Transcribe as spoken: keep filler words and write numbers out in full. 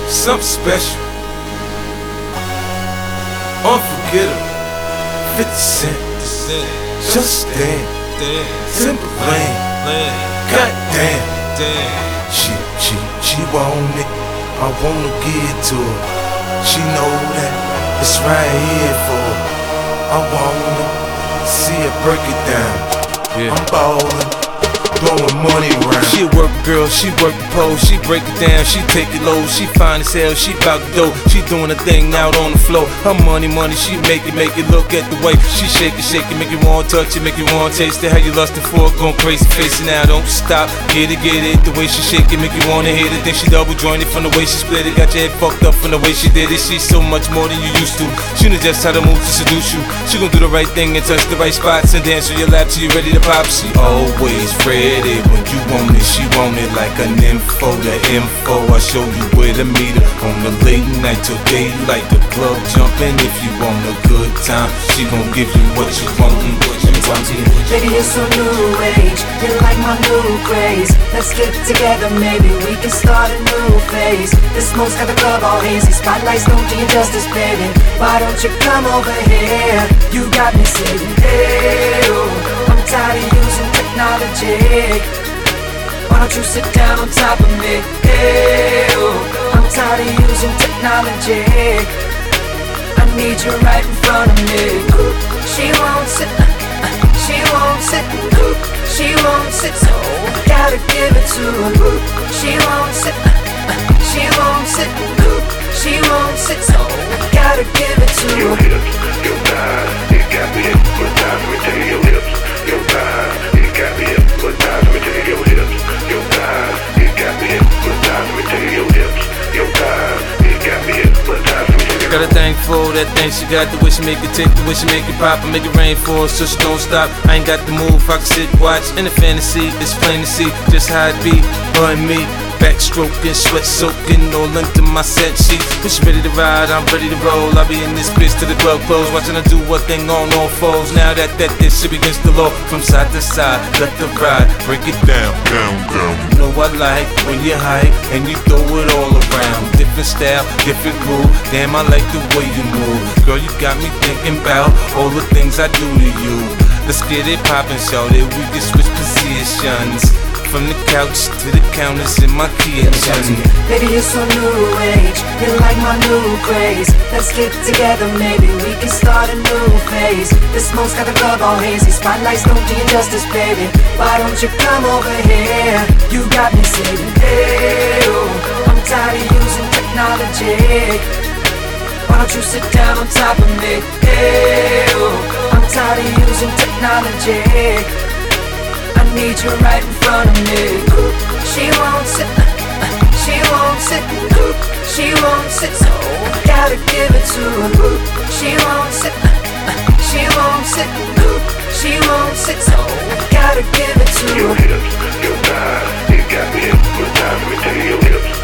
something special, unforgettable. fifty Cent, Just Dance, Timberland, goddamn. She, she, she want it, I wanna give it to her. She know that it's right here for her. I wanna see her break it down. Yeah. I'm ballin', blowing money around. She a work girl, she work the pole, she break it down, she take it low, she fine as hell, she bout the dough, she doing her thing out on the floor. Her money, money, she make it, make it. Look at the way she shake it, shake it, make you want touch it, make you want taste it. How you lustin' for it, going crazy, face it now, don't stop. Get it, get it, the way she shake it, make you wanna hit it. Think she double jointed from the way she split it, got your head fucked up from the way she did it. She's so much more than you used to. She knows just how to move to seduce you. She gon' do the right thing and touch the right spots and dance on your lap till you ready to pop. She always ready when you want it, she want it like an info, the info. I show you where to meet her on the late night till daylight. The club jumping if you want a good time. She gon' give you what you want, what you want. Baby, you're so new age, you're like my new craze. Let's get together, maybe we can start a new phase. The smoke's got the club all hazy, spotlights don't do you justice, baby. Why don't you come over here? You got me saying, hey, oh, I'm tired of using technology. Why don't you sit down on top of me? Hey, oh, I'm tired of using technology. I need you right in front of me. She won't sit, she won't sit, she won't sit, so I gotta give it to her. She won't sit, she won't sit, she won't sit, so I gotta give it to her. Your hips, your thighs, it got me hypnotized. Let me tell you, your hips, your thighs, it got me hypnotized. Let me tell you, your hips, your thighs, it got me hypnotized. Let me tell you, your hips, your thighs, it got me hypnotized. Got a thing for that thing she got, the way she make it tick, the way she make it pop and make it rain for her, so she don't stop. I ain't got the move, I can sit, watch, in the fantasy, it's plain to see just how it be, her and me. Backstroking, sweat soaking, all into my set sheets. When she ready to ride, I'm ready to roll. I'll be in this bitch till the club close, watching her do one thing on all fours. Now that that this shit begins to low, from side to side, let the ride, break it down, down, down. You know I like when you hype and you throw it all around. Different style, different groove. Damn, I like the way you move. Girl, you got me thinking about all the things I do to you. Let's get it poppin', shorty. We can switch positions. From the couch to the counters in my kitchen. Baby, you're so new age, you're like my new craze. Let's get together, maybe we can start a new phase. The smoke's got the club all hazy, spotlights don't do you justice, baby. Why don't you come over here? You got me saying, hey, oh, I'm tired of using technology. Why don't you sit down on top of me? Hey, oh, I'm tired of using technology. I need you right in front of me. She won't sit, she won't sit, she won't sit, so I gotta give it to her. She won't sit, she won't sit, she won't sit, so I gotta give it to her. Your hips, your thighs, it got me hypnotized. Let me tell you, your hips,